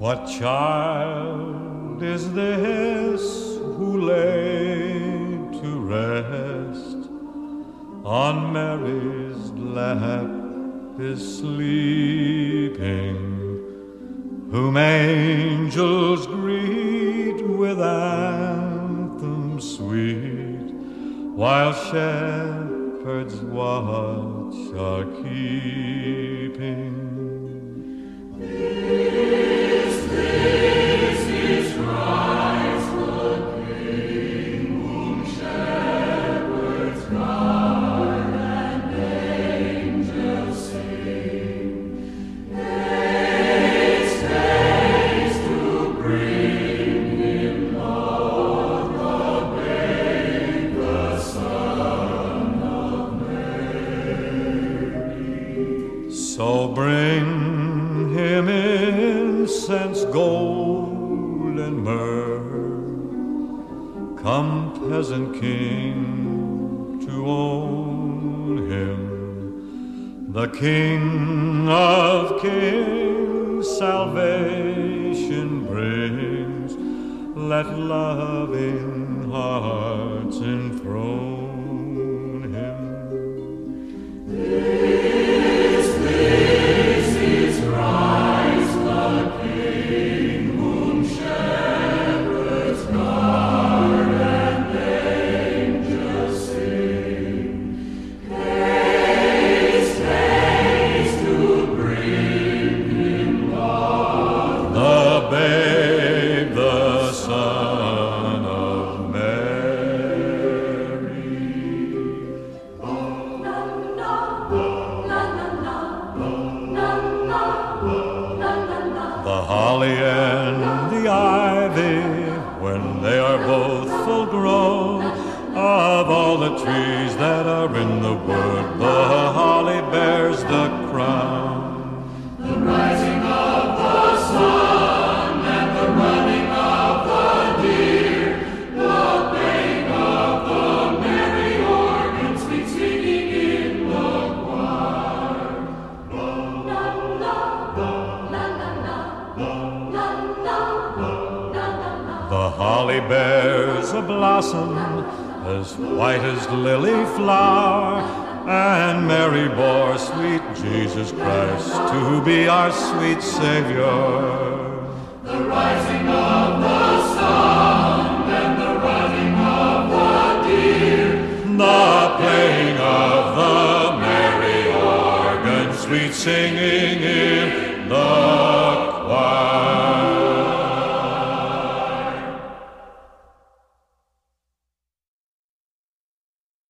What child is this who lay to rest on Mary's lap is sleeping, whom angels greet with anthems sweet, while shepherds watch are keeping? This is Christ the King, whom shepherds guard and angels sing. Haste, haste to bring him, Lord, the babe, the Son of Mary. So bring him incense, gold, and myrrh. Come, peasant king, to own him. The King of kings salvation brings. Let loving hearts enthrone him. This is Christ the King, whom shepherds guard and angels sing. Haste, haste to bring him, Lord, the babe, the Son of Mary. The holly and the ivy, when they are both full grown, of all the trees that are in the wood, the holly bears the crown. The rising of the sun and the running of the deer, the playing of the merry organ, sweet singing in the choir. The holly bears a blossom as white as lily flower, and Mary bore sweet Jesus Christ to be our sweet Savior. The rising of the sun and the running of the deer, the playing of the merry organ, sweet singing in the choir.